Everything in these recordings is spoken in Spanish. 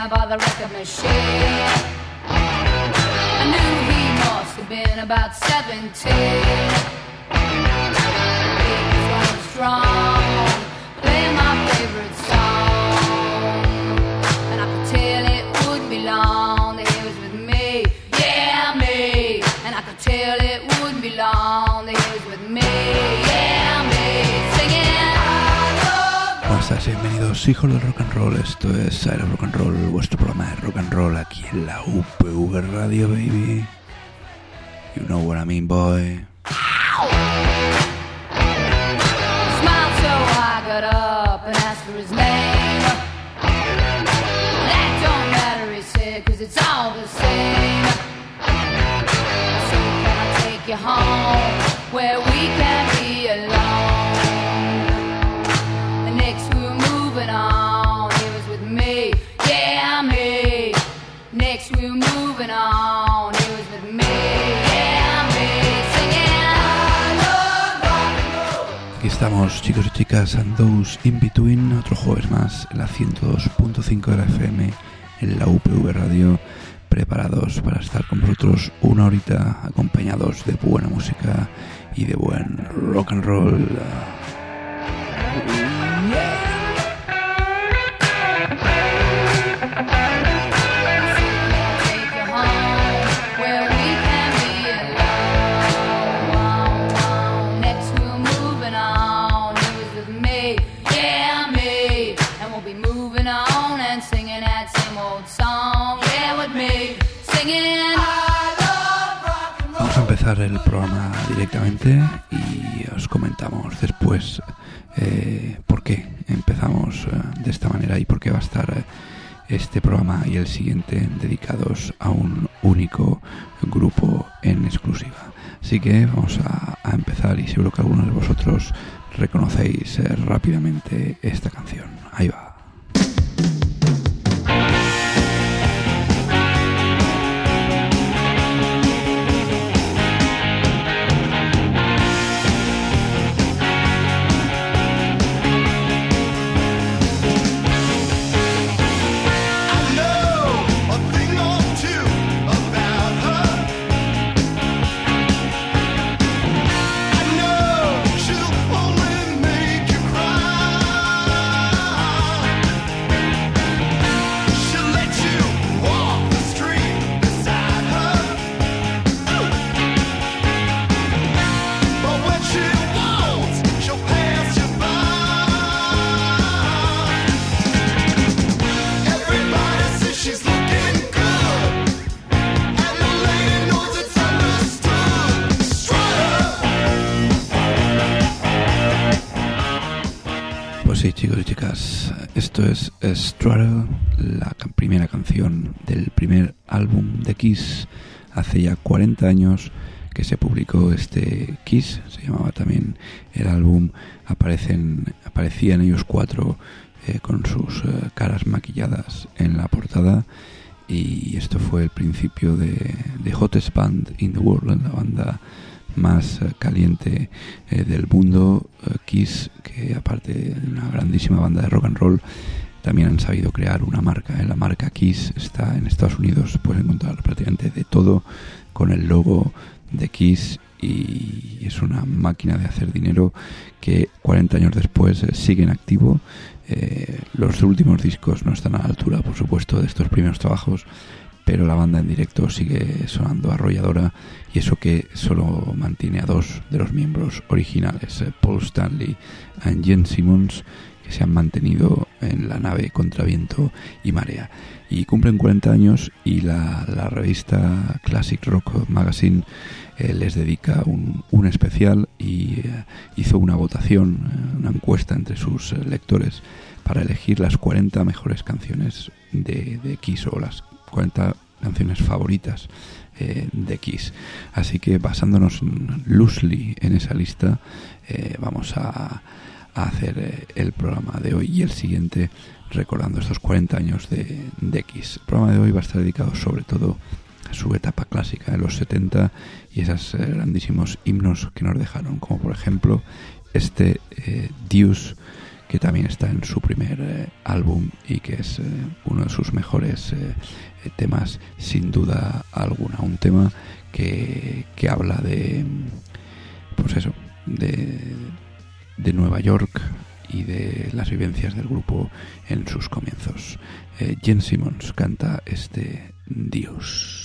there by the record machine. I knew he must have been about 17. He was running strong, playing my favorite song, and I could tell it wouldn't be long that he was with me, yeah, me. And I could tell it wouldn't be long that he was with me, yeah, me. Singing. Bienvenidos hijos del rock and roll, esto es Era Rock and Roll, vuestro programa de rock and roll aquí en la UPV Radio, baby. You know what I mean, boy. Smiled so I got up and asked for his name. That don't matter, he said, 'cause it's all the same. So can I take you home where we can be alone? And next we were moving on, he was with me, yeah, me. Next we were moving on, he was with me, yeah, me. Singing, I love rock and roll. Aquí estamos, chicos y chicas, and those in between, otro jueves más en la 102.5 de la FM, en la UPV Radio, preparados para estar con vosotros una horita, acompañados de buena música y de buen rock and roll. Vamos a empezar el programa directamente y os comentamos después por qué empezamos de esta manera y por qué va a estar este programa y el siguiente dedicados a un único grupo en exclusiva. Así que vamos a empezar y seguro que algunos de vosotros reconocéis rápidamente esta canción. Ahí va. Sí, chicos y chicas, esto es Struggle, la primera canción del primer álbum de Kiss, hace ya 40 años que se publicó este Kiss, se llamaba también el álbum, aparecían ellos cuatro con sus caras maquilladas en la portada, y esto fue el principio de Hottest Band in the World, la banda más caliente del mundo. Kiss, que aparte de una grandísima banda de rock and roll, también han sabido crear una marca. La marca Kiss está en Estados Unidos, puedes encontrar prácticamente de todo con el logo de Kiss, y es una máquina de hacer dinero que 40 años después sigue en activo. Los últimos discos no están a la altura, por supuesto, de estos primeros trabajos, pero la banda en directo sigue sonando arrolladora, y eso que solo mantiene a dos de los miembros originales, Paul Stanley y Gene Simmons, que se han mantenido en la nave contra viento y marea. Y cumplen 40 años y la revista Classic Rock Magazine les dedica un especial, y hizo una votación, una encuesta entre sus lectores para elegir las 40 mejores canciones de Kiss, o las 40 canciones favoritas de Kiss. Así que basándonos loosely en esa lista, vamos a hacer el programa de hoy y el siguiente recordando estos 40 años de Kiss. El programa de hoy va a estar dedicado sobre todo a su etapa clásica de los 70 y esos grandísimos himnos que nos dejaron, como por ejemplo este Deuce, que también está en su primer álbum y que es uno de sus mejores temas, sin duda alguna. Un tema que habla de, pues eso, de Nueva York y de las vivencias del grupo en sus comienzos. Gene Simmons canta este Dios.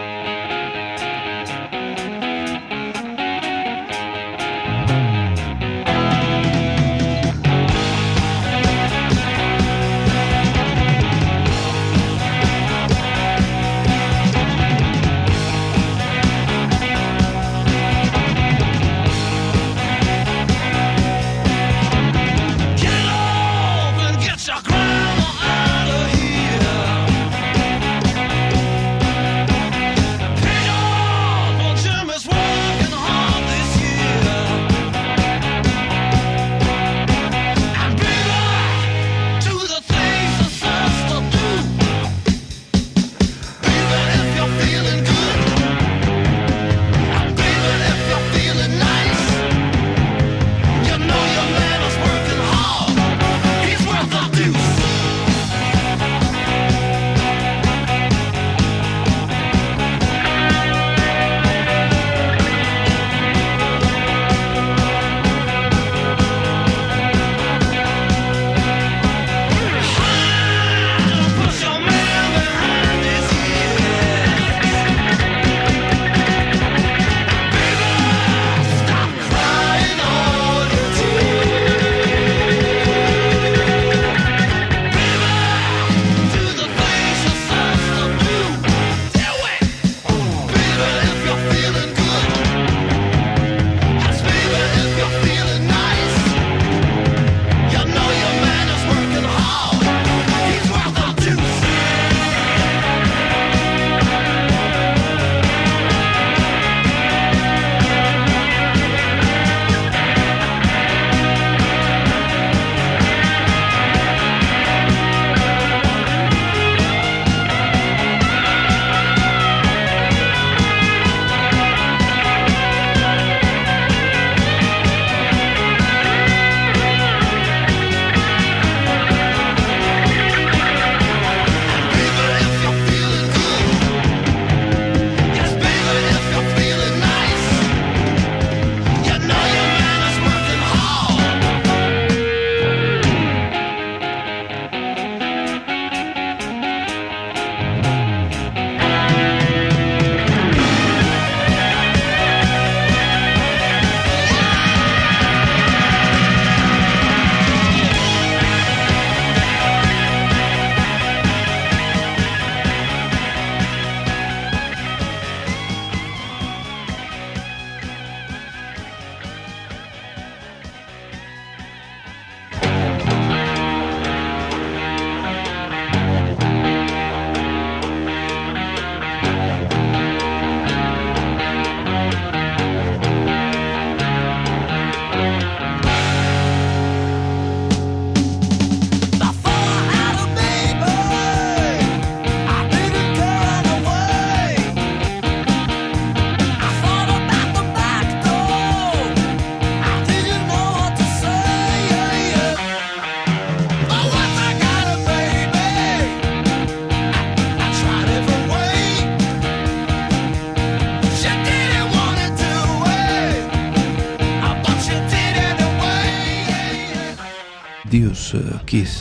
Dios, Kiss,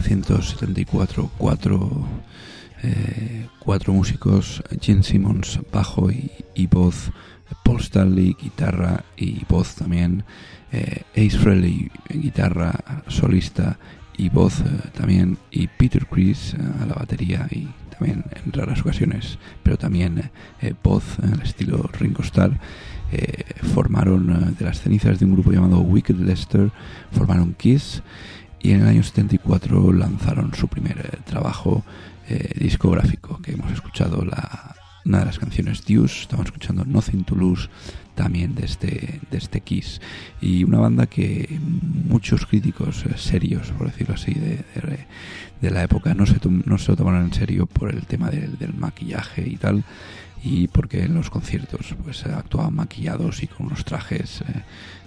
1974, cuatro músicos: Gene Simmons, bajo y voz, Paul Stanley, guitarra y voz también, Ace Frehley, guitarra solista y voz también, y Peter Criss a la batería y también en raras ocasiones, pero también voz al estilo Ringo Starr. Formaron de las cenizas de un grupo llamado Wicked Lester, formaron Kiss, y en el año 74 lanzaron su primer trabajo discográfico, que hemos escuchado una de las canciones, Deuce. Estamos escuchando Nothing to Lose, también de este Kiss, y una banda que muchos críticos serios, por decirlo así, de la época no se lo tomaron en serio por el tema del maquillaje y tal, y porque en los conciertos pues actuaban maquillados y con unos trajes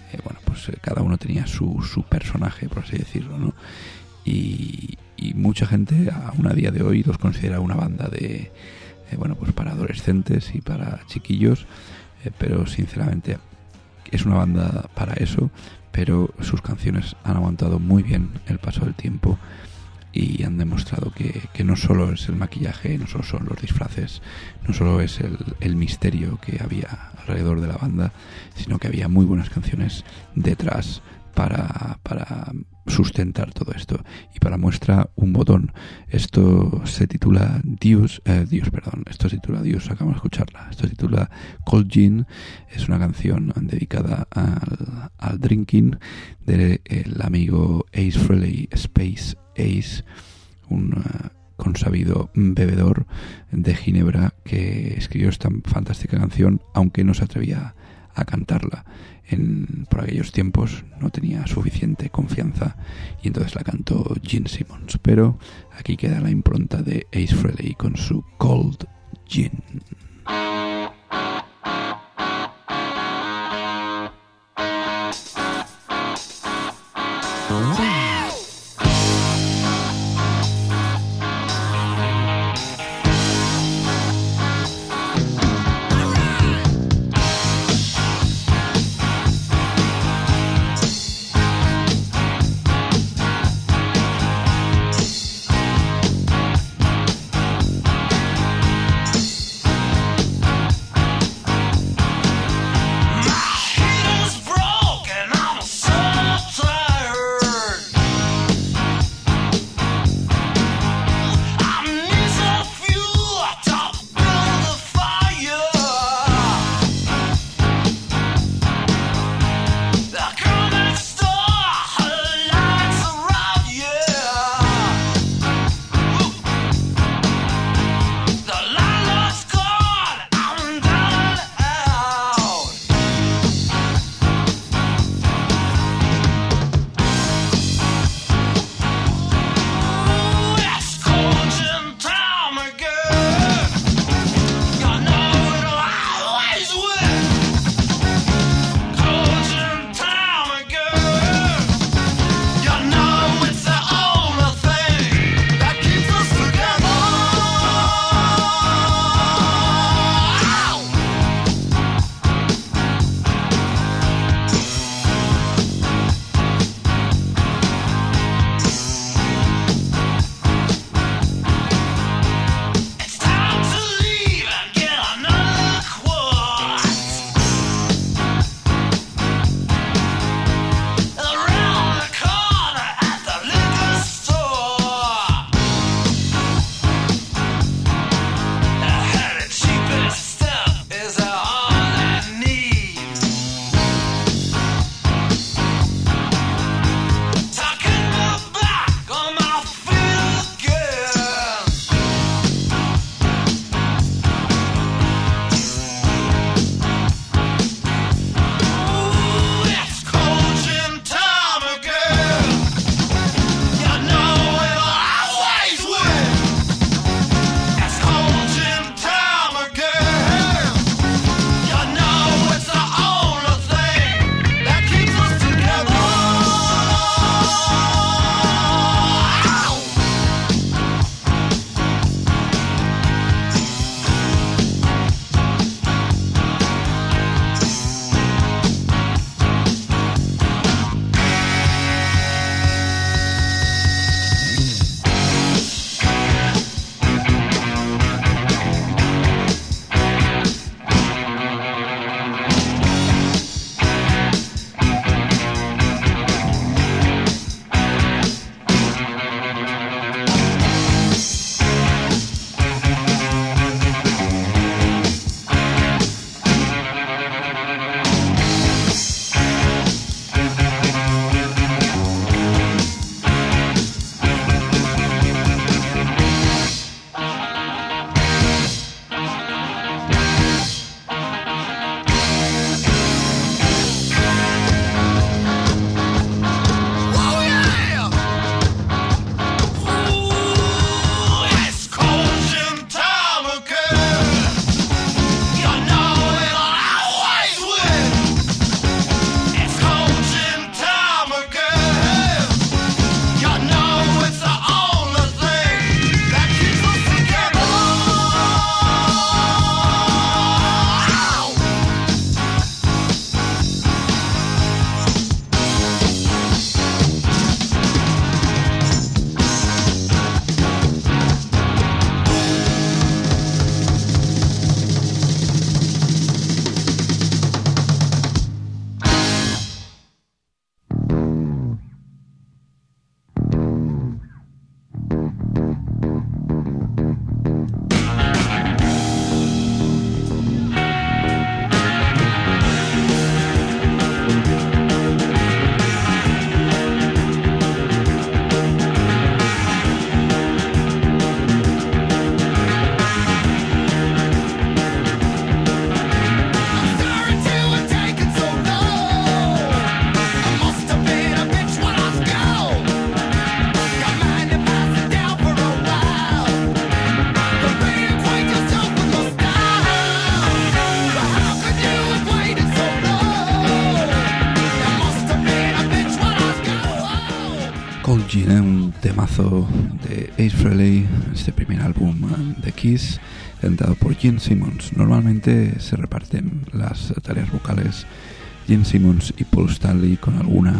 bueno, pues cada uno tenía su personaje, por así decirlo, ¿no? Y mucha gente aún a día de hoy los considera una banda de bueno, pues para adolescentes y para chiquillos, pero sinceramente es una banda para eso, pero sus canciones han aguantado muy bien el paso del tiempo y han demostrado que no solo es el maquillaje, no solo son los disfraces, no solo es el misterio que había alrededor de la banda, sino que había muy buenas canciones detrás para sustentar todo esto. Y para muestra, un botón. Esto se titula Dios, esto se titula Dios, acabamos de escucharla. Esto se titula Cold Gin, es una canción dedicada al drinking del amigo Ace Frehley, Space Ace, un consabido bebedor de ginebra que escribió esta fantástica canción, aunque no se atrevía a cantarla. Por aquellos tiempos no tenía suficiente confianza y entonces la cantó Gene Simmons, pero aquí queda la impronta de Ace Frehley con su Cold Gin. My head is broken, I'm so tired. Ace Frehley, este primer álbum de Kiss, cantado por Gene Simmons. Normalmente se reparten las tareas vocales Gene Simmons y Paul Stanley, con alguna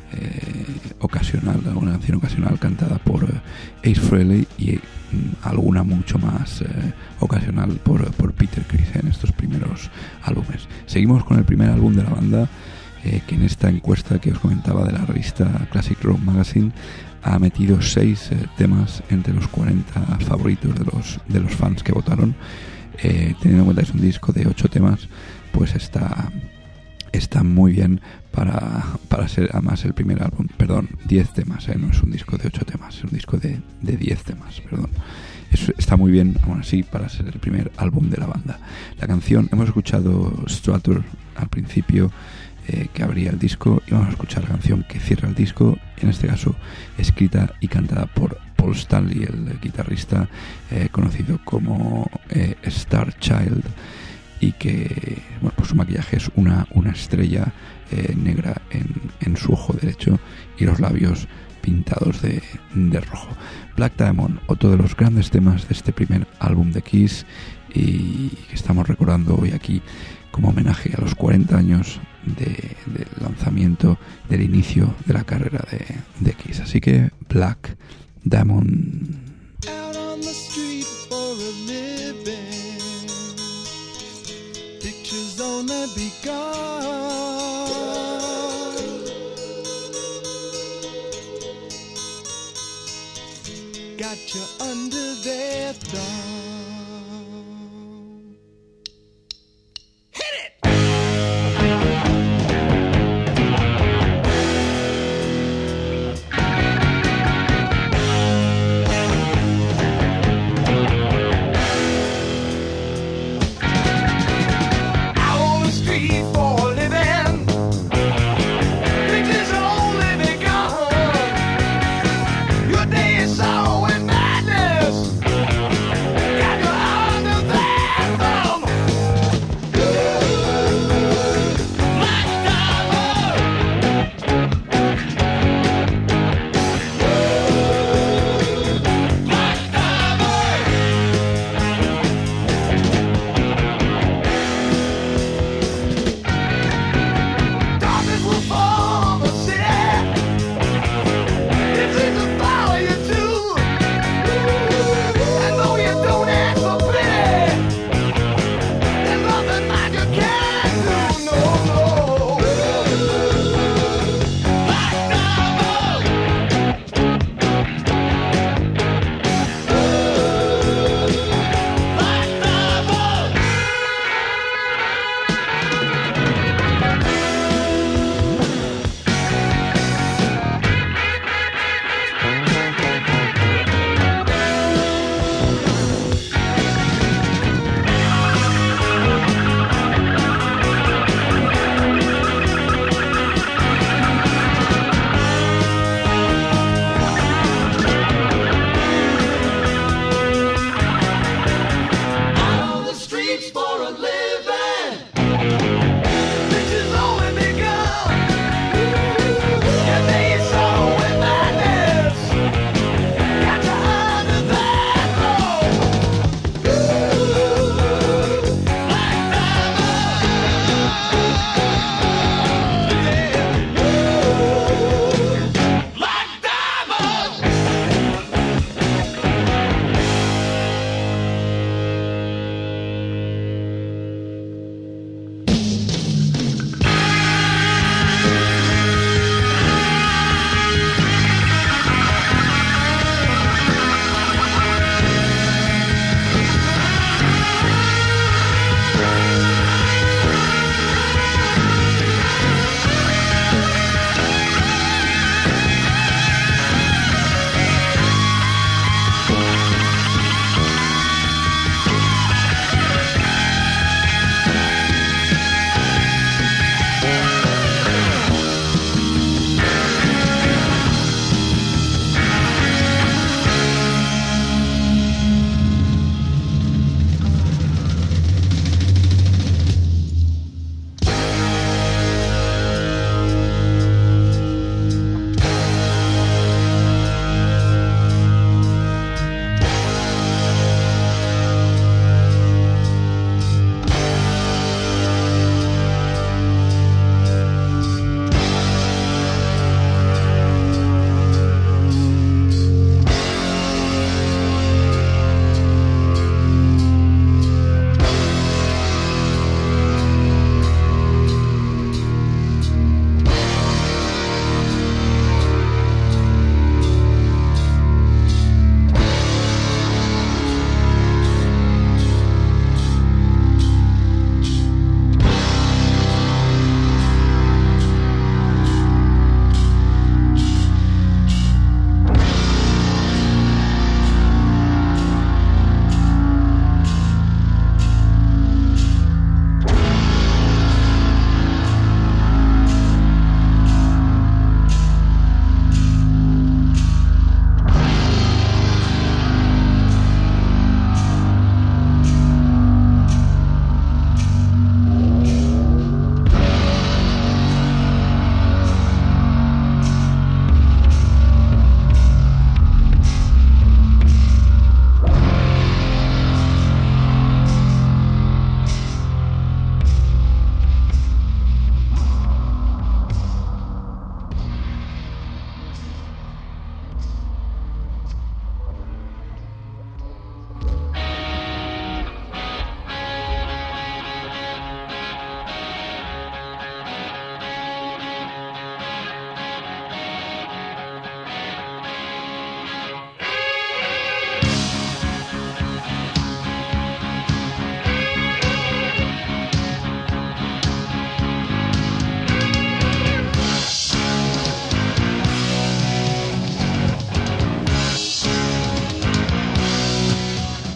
alguna canción ocasional cantada por Ace Frehley y alguna mucho más ocasional por Peter Criss en estos primeros álbumes. Seguimos con el primer álbum de la banda, que en esta encuesta que os comentaba de la revista Classic Rock Magazine ha metido 6 temas entre los 40 favoritos de los fans que votaron. Teniendo en cuenta que es un disco de 8 temas, pues está muy bien para ser además el primer álbum. Perdón, 10 temas, no es un disco de 8 temas, es un disco de 10 temas, perdón. Está muy bien, aún así, para ser el primer álbum de la banda. La canción, hemos escuchado Strutter al principio, que abría el disco, y vamos a escuchar la canción que cierra el disco, en este caso escrita y cantada por Paul Stanley, el guitarrista conocido como Star Child, y que, bueno, pues su maquillaje es una estrella negra en su ojo derecho y los labios pintados de rojo. Black Diamond, otro de los grandes temas de este primer álbum de Kiss, y que estamos recordando hoy aquí como homenaje a los 40 años del lanzamiento, del inicio de la carrera de Kiss. Así que Black Diamond. Out on the street for a living, pictures only begun. Got you under their thumb. Your day is so in madness. Got your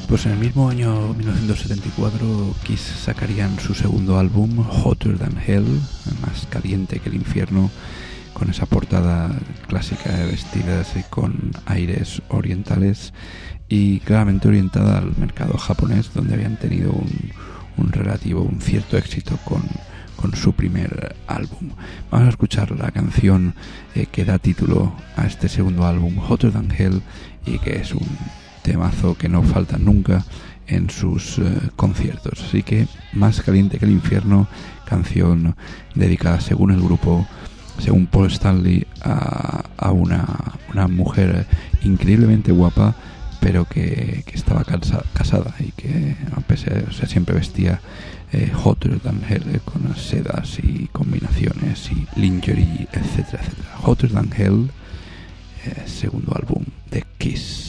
Pues en el mismo año 1974 Kiss sacarían su segundo álbum, Hotter Than Hell, más caliente que el infierno, con esa portada clásica vestida así con aires orientales y claramente orientada al mercado japonés, donde habían tenido un cierto éxito con su primer álbum. Vamos a escuchar la canción que da título a este segundo álbum, Hotter Than Hell, y que es un temazo que no falta nunca en sus conciertos. Así que Más caliente que el infierno, canción dedicada, según el grupo, según Paul Stanley, a una mujer increíblemente guapa, pero que estaba casada y que siempre vestía Hotter Than Hell, con sedas y combinaciones y lingerie, etcétera, etcétera. Hotter Than Hell, segundo álbum de Kiss.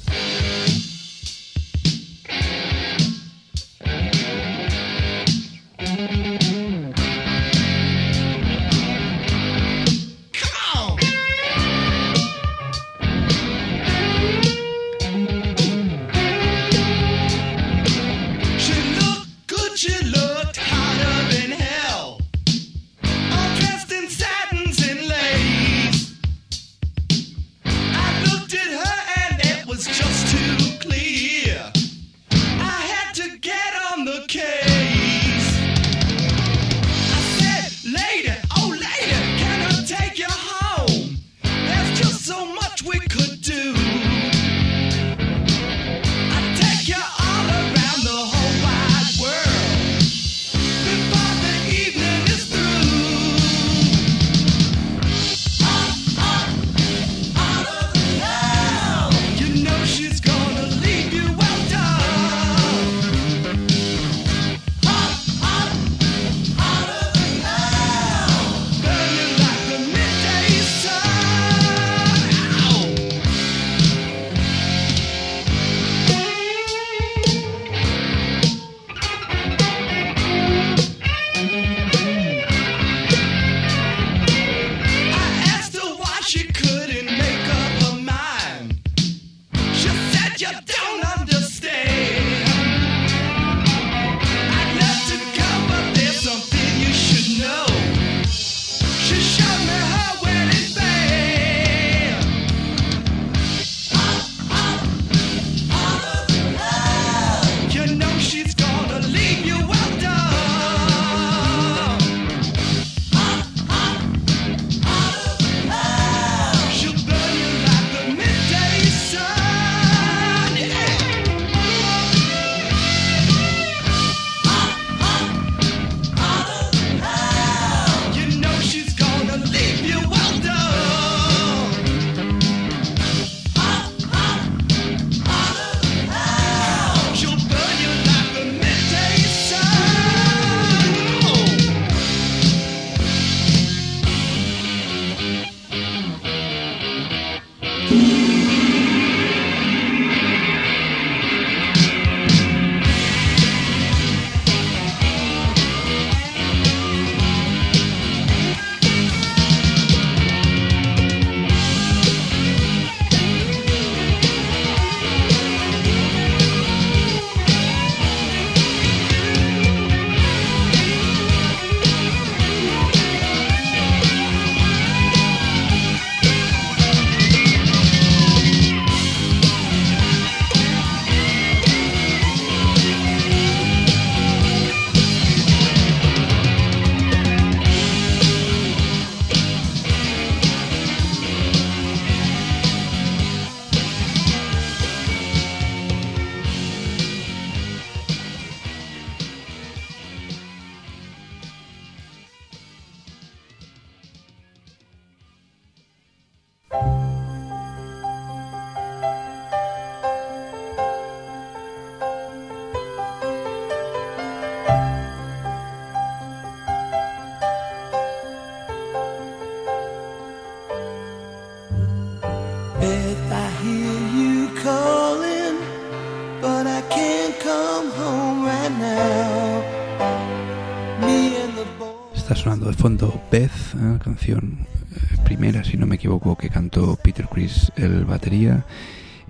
Está sonando de fondo Beth, canción primera, si no me equivoco, que cantó Peter Criss, el batería,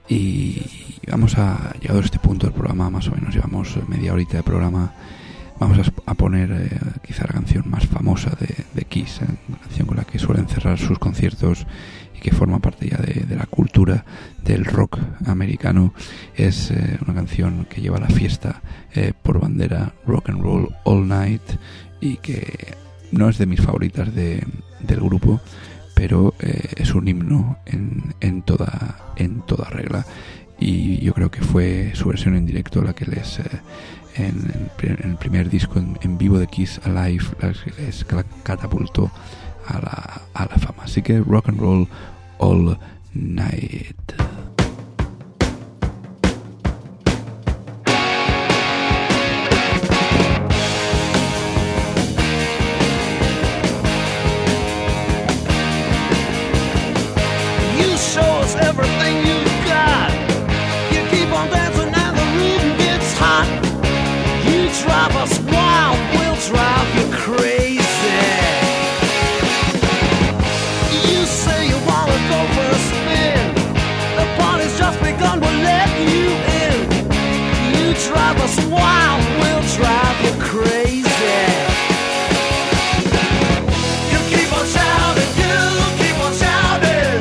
Y vamos llegado a este punto del programa, más o menos llevamos media horita de programa. Vamos a poner quizá la canción más famosa de Kiss, una canción con la que suelen cerrar sus conciertos y que forma parte ya de la cultura del rock americano. Es una canción que lleva la fiesta por bandera, Rock and Roll All Night, y que no es de mis favoritas del grupo, pero es un himno en toda regla, y yo creo que fue su versión en directo la que les en el primer disco en vivo de Kiss Alive les catapultó a la fama. Así que Rock and Roll All Night. Drive us wild, we'll drive you crazy. You say you wanna go for a spin. The party's just begun, we'll let you in. You drive us wild, we'll drive you crazy. You keep on shouting, you keep on shouting.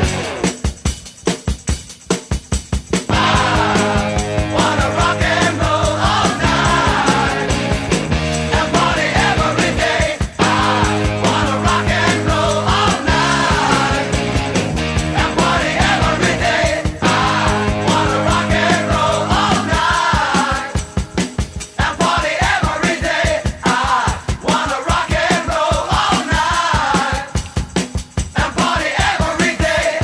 I wanna rock and roll all night. Party every day. I wanna rock and roll all night. And party every day. I wanna rock and roll all night. And party every day. I wanna rock and roll all night. And party every day.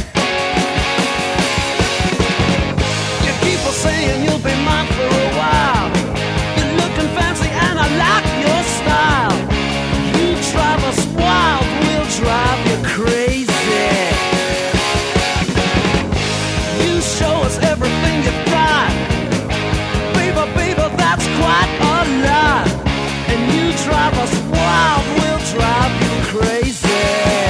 You keep on saying you'll be mine for a while. You're looking fancy and I like your style. You drive us wild, we'll drive you crazy. You show us everything you've got. Baby, baby, that's quite a lot. And you drive us wild, we'll drive you crazy.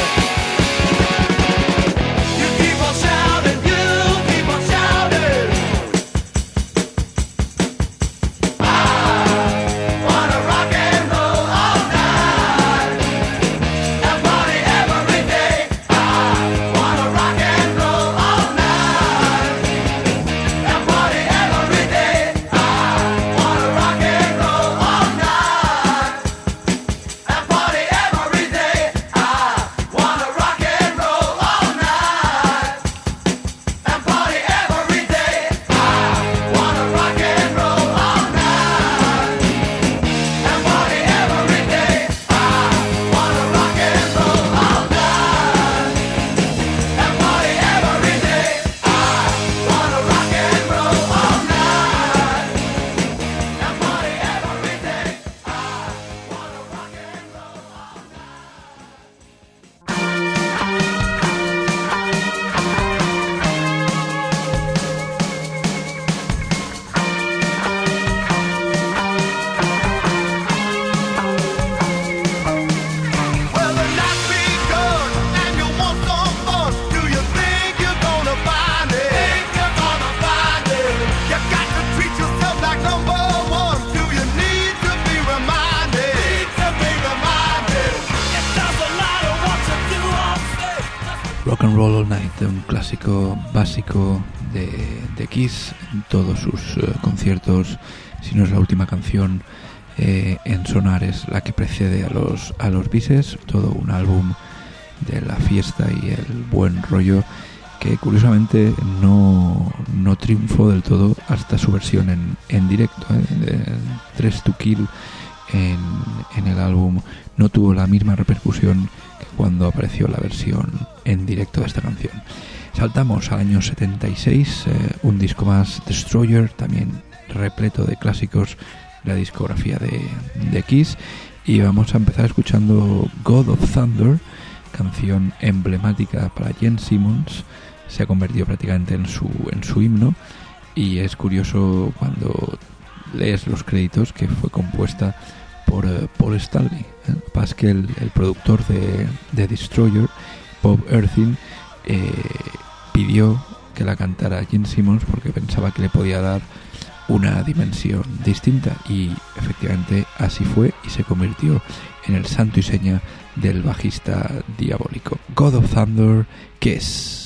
You keep on shouting, you keep on shouting. I wanna rock and roll all night. And party every day. I wanna rock and roll all night. And party every day. I wanna rock and roll all night. And party every day. I wanna rock and roll all night. And party every day. I wanna rock and roll all night. And party every day. I wanna rock and roll all night. And party every day. I wanna rock and roll all night. And party every day. I wanna rock and roll all night. Well, the night begun and you want some fun. Do you think you're gonna find it? Think you're gonna find it? You got to treat yourself like number one. Do you need to be reminded? Need to be reminded. It doesn't matter what you do or say. Rock and Roll All Night, un clásico básico de Kiss en todos sus conciertos. Si no es la última canción en sonar, es la que precede a los bises. Todo un álbum de la fiesta y el buen rollo, que curiosamente no triunfó del todo hasta su versión en directo. Dressed to Kill en el álbum no tuvo la misma repercusión que cuando apareció la versión en directo de esta canción. Saltamos al año 76, un disco más, Destroyer, también repleto de clásicos, la discografía de Kiss, y vamos a empezar escuchando God of Thunder, canción emblemática para Gene Simmons. Se ha convertido prácticamente en su himno, y es curioso cuando lees los créditos que fue compuesta por Paul Stanley. Pasa que el productor de Destroyer, Bob Erthing, pidió que la cantara Gene Simmons porque pensaba que le podía dar una dimensión distinta, y efectivamente así fue, y se convirtió en el santo y seña del bajista diabólico. God of Thunder, Kiss.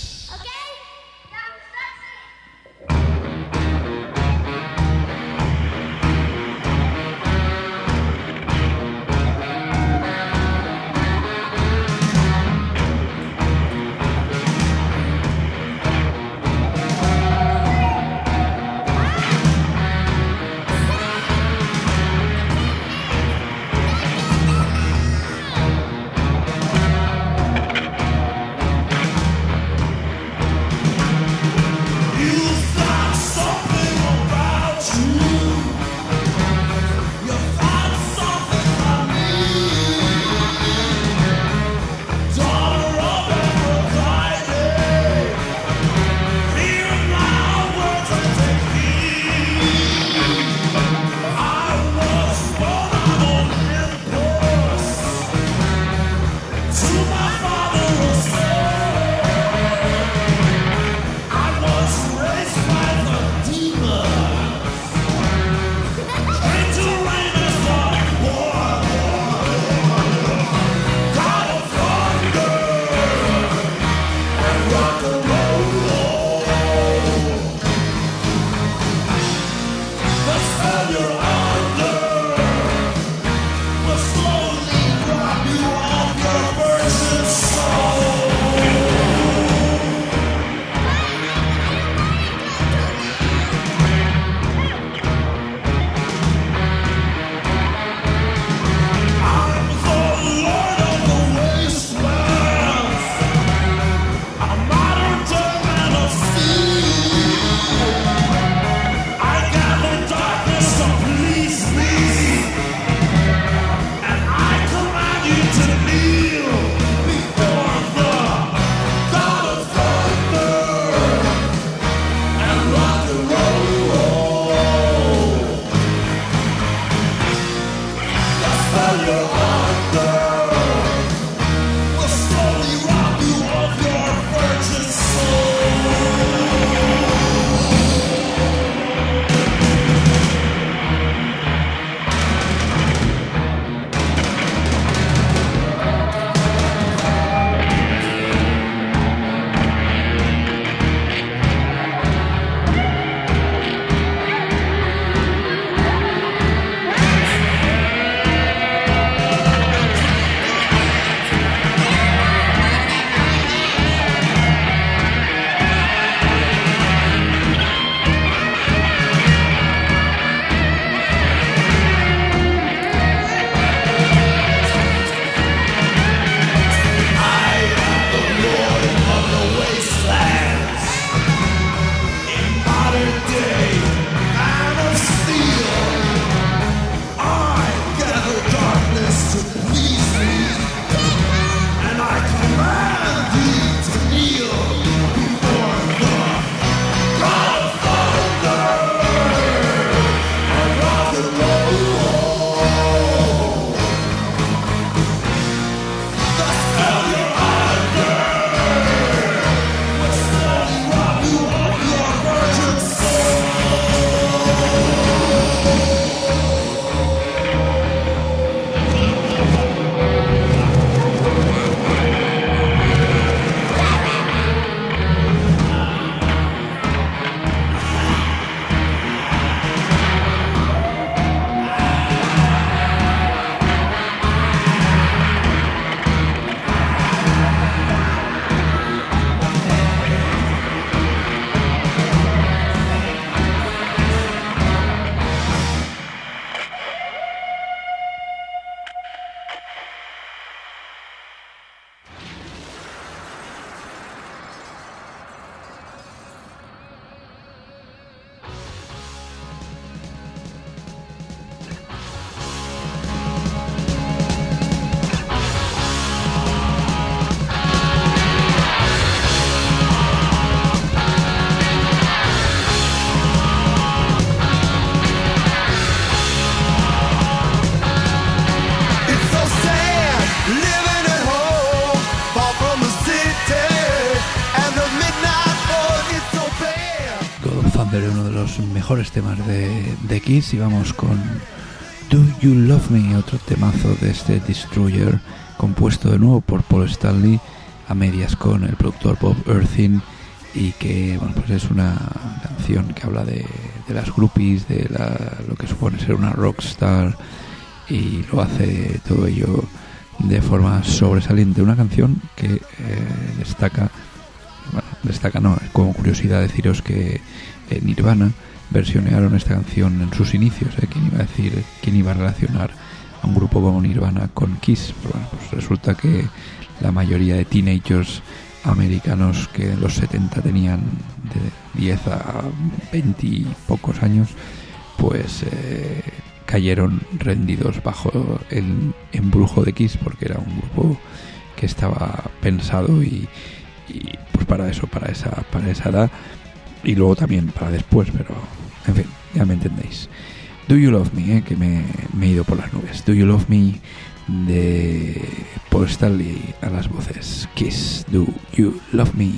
los mejores temas de Kiss y vamos con Do You Love Me, otro temazo de este Destroyer, compuesto de nuevo por Paul Stanley a medias con el productor Bob Erthing, y que bueno, pues es una canción que habla de las groupies, de lo que supone ser una rockstar, y lo hace todo ello de forma sobresaliente. Una canción que destaca no, como curiosidad deciros que Nirvana versionearon esta canción en sus inicios. ¿Quién iba a relacionar a un grupo como Nirvana con Kiss? Pero bueno, pues resulta que la mayoría de teenagers americanos que en los 70 tenían de 10 a 20 y pocos años, pues cayeron rendidos bajo el embrujo de Kiss, porque era un grupo que estaba pensado y pues para esa edad, y luego también para después, pero en fin, ya me entendéis. Do You Love Me, que me he ido por las nubes. Do You Love Me de Paul Stanley a las voces. Kiss, Do You Love Me.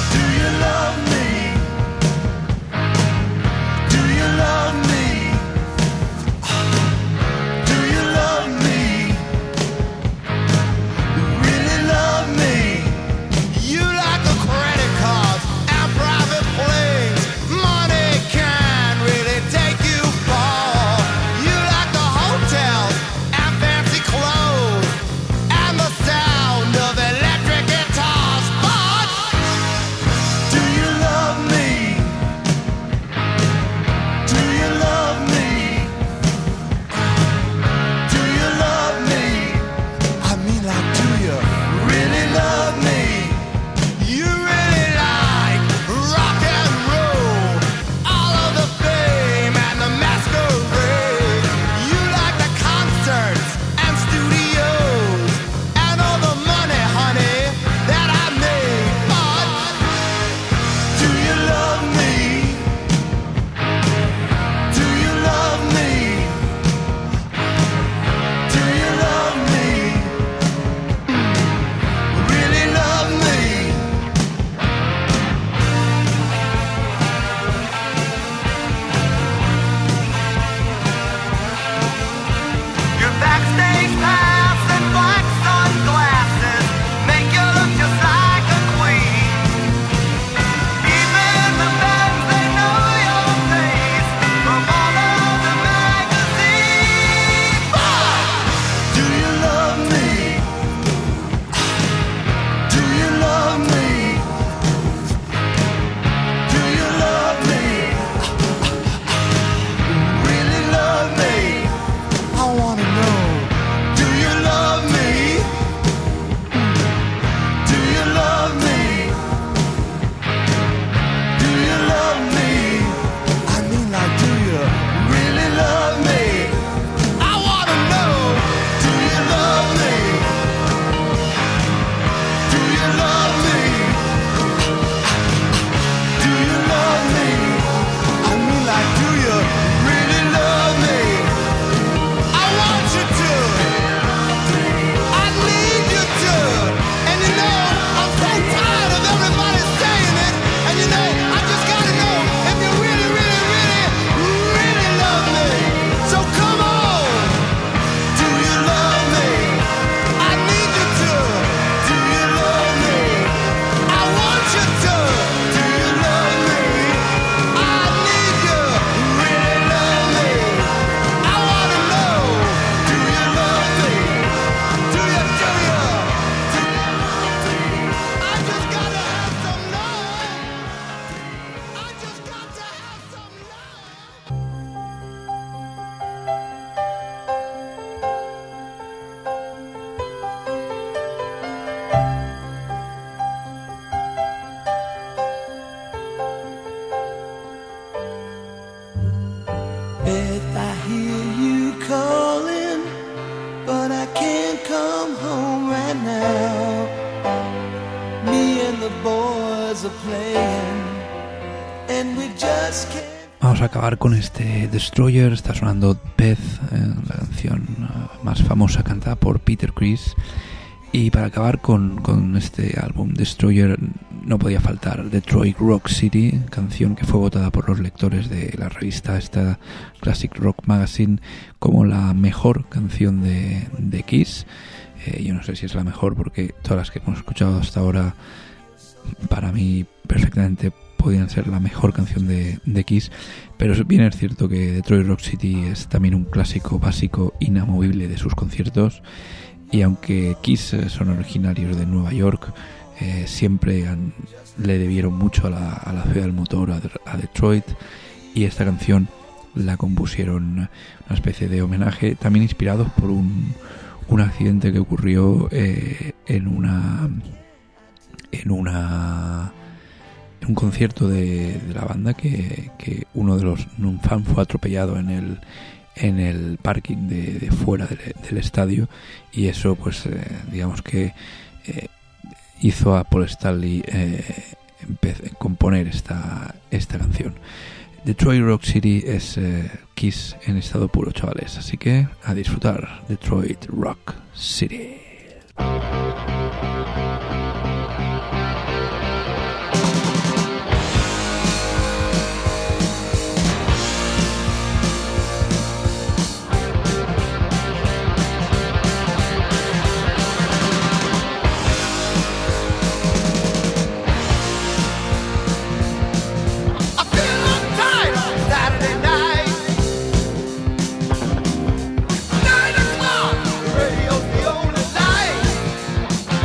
Do you love me? boys are playing, and we just can't. Vamos a acabar con este Destroyer. Está sonando Beth, la canción más famosa cantada por Peter Criss. Y para acabar con este álbum Destroyer no podía faltar Detroit Rock City, canción que fue votada por los lectores de la revista esta Classic Rock Magazine como la mejor canción de Kiss. Yo no sé si es la mejor, porque todas las que hemos escuchado hasta ahora para mí perfectamente podían ser la mejor canción de Kiss, pero bien es cierto que Detroit Rock City es también un clásico básico inamovible de sus conciertos. Y aunque Kiss son originarios de Nueva York, siempre le debieron mucho a la ciudad del motor, a Detroit, y esta canción la compusieron una especie de homenaje, también inspirados por un accidente que ocurrió en un concierto de la banda, que uno de los fan fue atropellado en el parking de fuera del estadio, y eso pues digamos que hizo a Paul Stanley componer esta canción. Detroit Rock City es Kiss en estado puro, chavales, así que a disfrutar Detroit Rock City. Radio's the only light.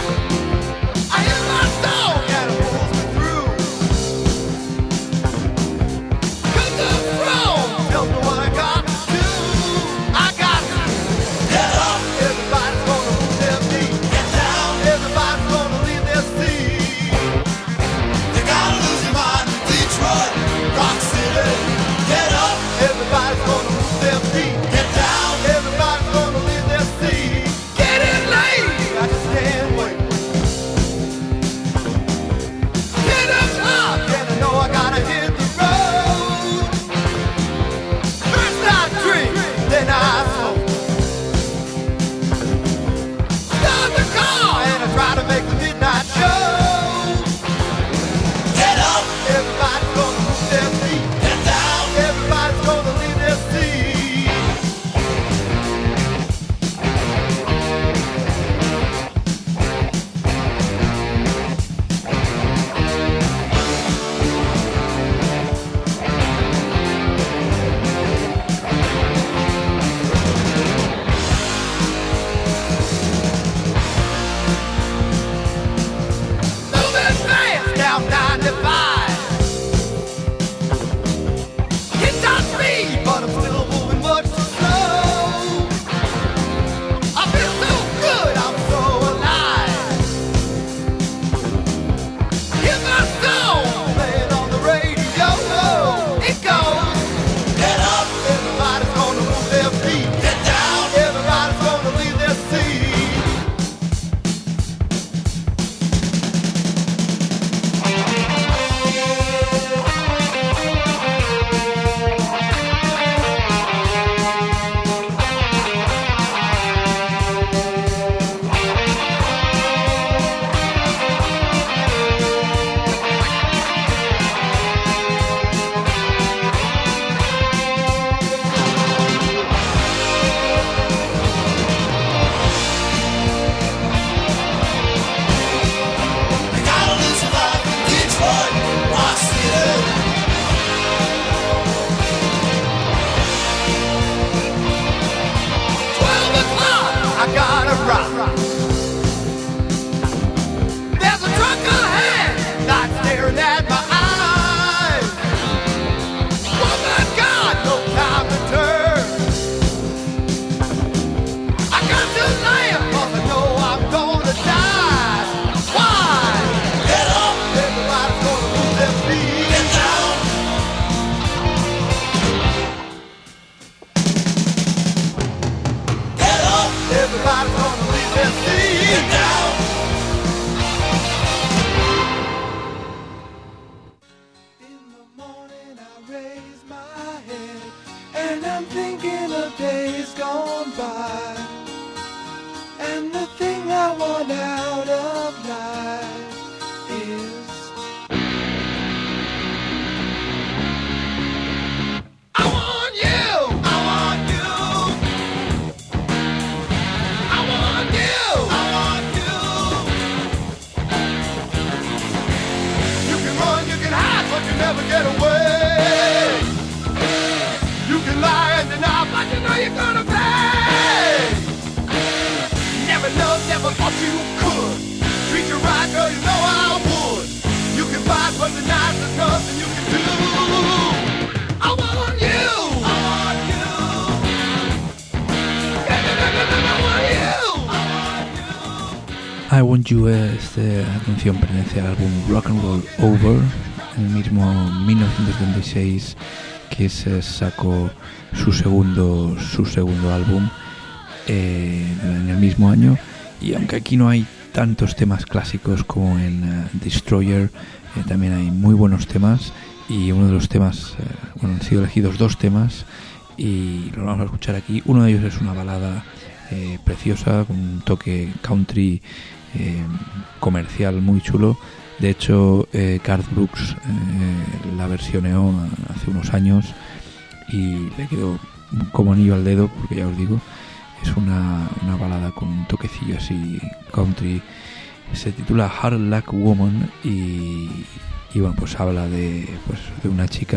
I Want You, esta canción pertenece al álbum Rock and Roll Over, en el mismo 1976 que se sacó su segundo álbum en el mismo año. Y aunque aquí no hay tantos temas clásicos como en Destroyer, también hay muy buenos temas, y uno de los temas, han sido elegidos 2 temas y lo vamos a escuchar aquí. Uno de ellos es una balada preciosa con un toque country comercial muy chulo. De hecho, Garth Brooks la versioneó hace unos años y le quedó como anillo al dedo, porque ya os digo, es una balada con un toquecillo así country. Se titula Hard Luck Woman y bueno, pues habla de una chica,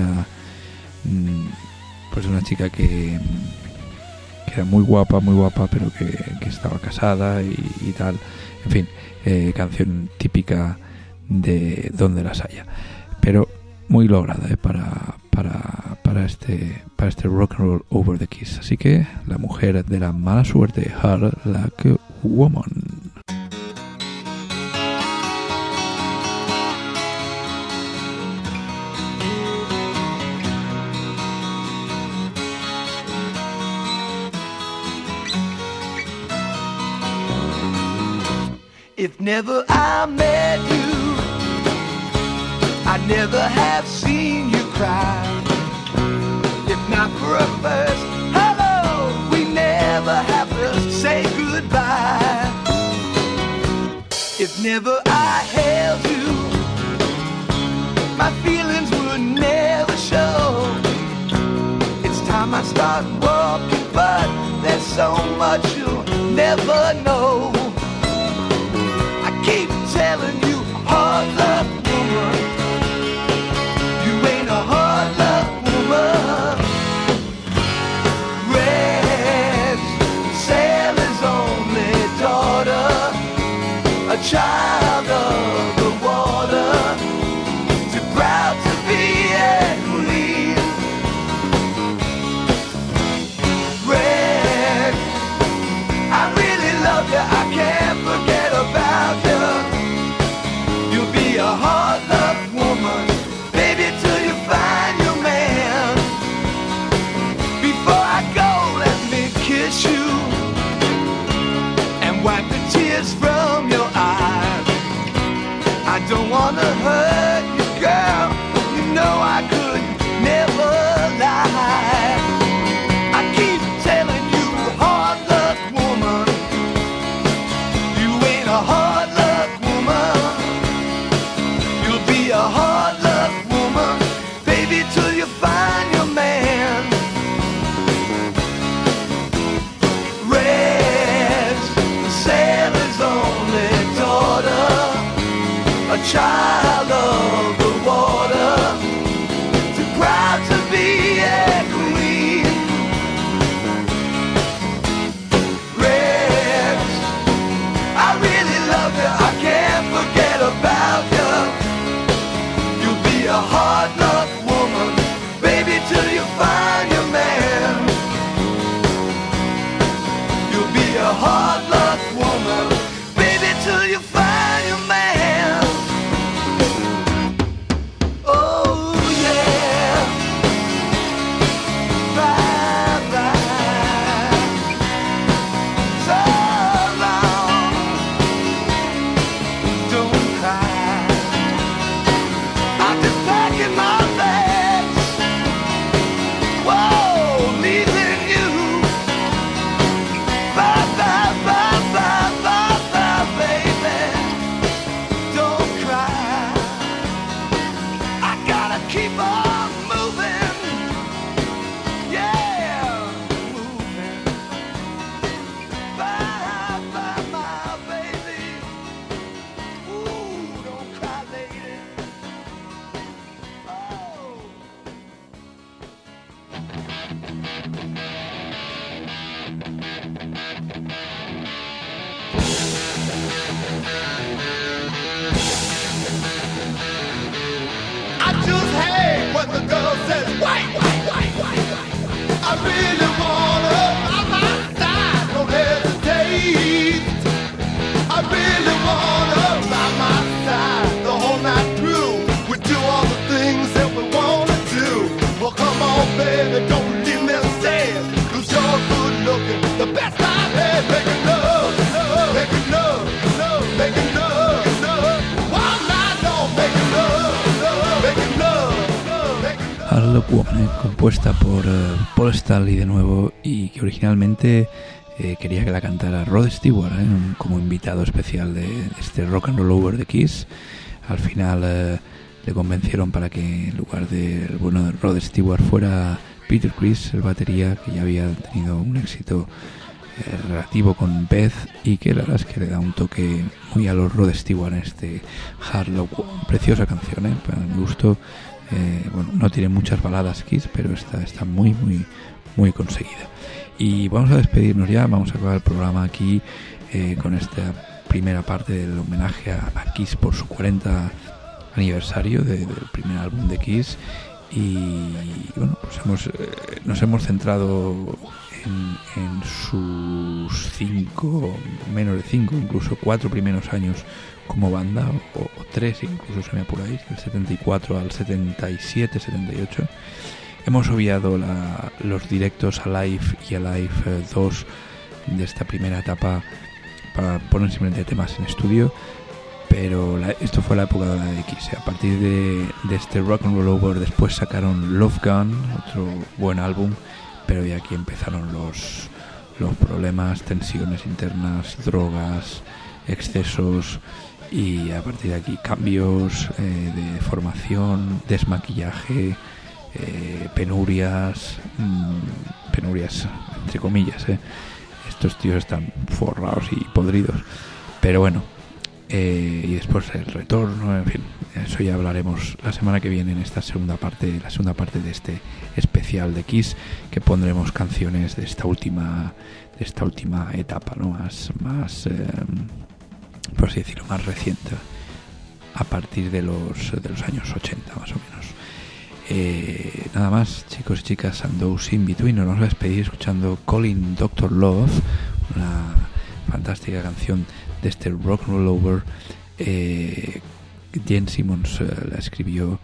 que era muy guapa, pero que estaba casada y tal. En fin, canción típica de donde las haya, pero muy lograda para este Rock and Roll Over the Kiss. Así que la mujer de la mala suerte, Hard Luck Woman. If never I met you, I'd never have seen you cry. If not for a first hello, we never have to say goodbye. If never I held you, my feelings would never show. It's time I start walking, but there's so much you'll never know. Keep telling you, hard luck woman, you ain't a hard luck woman. Red's sailor's only daughter, a child of the water, too proud to be a queen. Red, I really love you, I can't forget about you. A hard luck woman, baby, till you find your man. Before I go, let me kiss you and wipe the tears from your eyes. I don't wanna hurt you, girl, you know I could never lie. I keep telling you, hard luck woman, you ain't a hard luck woman. Be a hard luck woman, baby, till you find your man. Red's the sailor's only daughter, a child of the water, too proud to be a queen. Red's, I really love you, I can't forget about you. A hard luck woman, baby, till you find your man. You'll be a hard luck woman, baby, till you find your man. Woman, compuesta por Paul Stanley de nuevo, y que originalmente quería que la cantara Rod Stewart como invitado especial de este Rock and Roll Over de Kiss. Al final le convencieron para que en lugar de Rod Stewart fuera Peter Criss, el batería, que ya había tenido un éxito relativo con Beth, y que la verdad es que le da un toque muy a los Rod Stewart en este Hard Rock. Preciosa canción, para mi gusto. No tiene muchas baladas Kiss, pero está muy muy conseguida. Y vamos a despedirnos ya, vamos a acabar el programa aquí con esta primera parte del homenaje a Kiss por su 40 aniversario del primer álbum de Kiss. Y bueno, pues nos hemos centrado en sus 5, menos de 5, incluso 4 primeros años como banda, o 3 incluso, si me apuráis, del 74 al 77, 78. Hemos obviado los directos Alive y Alive 2 de esta primera etapa para poner simplemente temas en estudio, pero esto fue la época de la de Kiss. A partir de este Rock and Roll Over después sacaron Love Gun, otro buen álbum, pero ya aquí empezaron los problemas, tensiones internas, drogas, excesos, y a partir de aquí cambios de formación, desmaquillaje, penurias entre comillas. Estos tíos están forrados y podridos, pero bueno, y después el retorno, en fin, eso ya hablaremos la semana que viene en esta segunda parte de este especial de Kiss, que pondremos canciones de esta última etapa, ¿no? más por así decirlo, más reciente, a partir de los años 80 más o menos. Nada más, chicos y chicas, and those in between. Nos vamos a despedir escuchando Calling Dr. Love, una fantástica canción de este Rock and Roll Over. Gene Simmons la escribió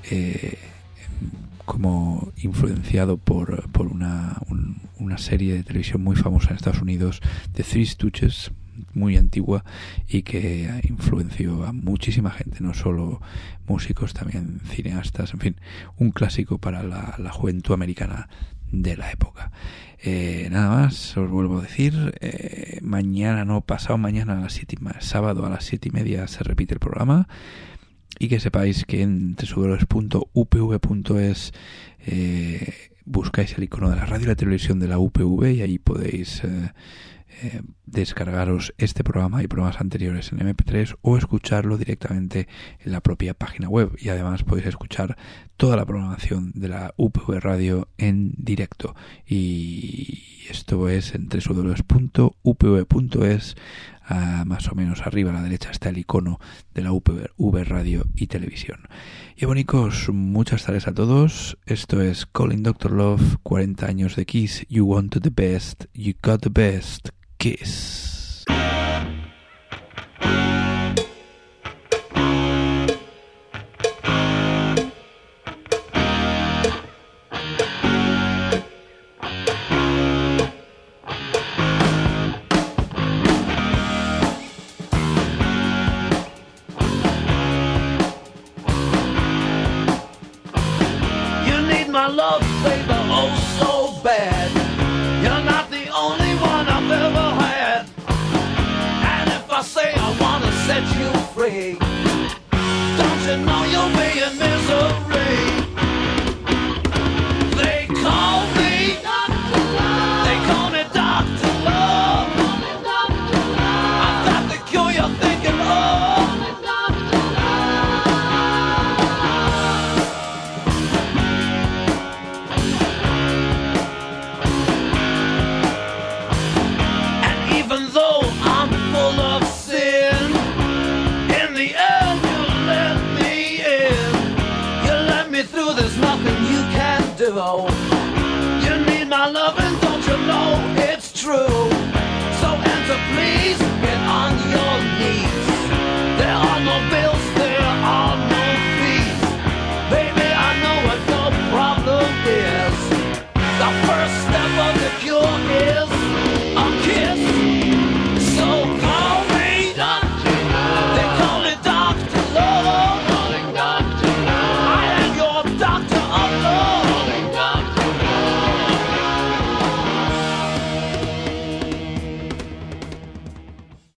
como influenciado por una serie de televisión muy famosa en Estados Unidos, The Three Stooges, muy antigua, y que influenció a muchísima gente, no solo músicos, también cineastas, en fin, un clásico para la juventud americana de la época. Nada más, os vuelvo a decir, mañana, no, pasado mañana, sábado a las 7:30 se repite el programa, y que sepáis que en www.upv.es buscáis el icono de la radio y la televisión de la UPV, y ahí podéis descargaros este programa y programas anteriores en MP3 o escucharlo directamente en la propia página web, y además podéis escuchar toda la programación de la UPV Radio en directo, y esto es en www.upv.es. Más o menos arriba a la derecha está el icono de la UPV Radio y Televisión. Y bonicos, muchas gracias a todos. Esto es Calling Dr. Love, 40 años de Kiss. You wanted the best, you got the best. Kiss. Love, baby, oh so bad. You're not the only one I've ever had. And if I say I wanna set you free, don't you know you'll be in misery? They call me Dr. Love. They call me Dr. Love. I've got the cure you're thinking of. You need my loving, don't you know it's true?